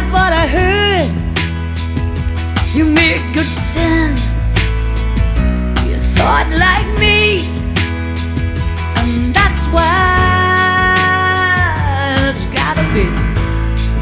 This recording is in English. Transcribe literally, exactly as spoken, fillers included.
but I heard you made good sense. You thought like me, and that's why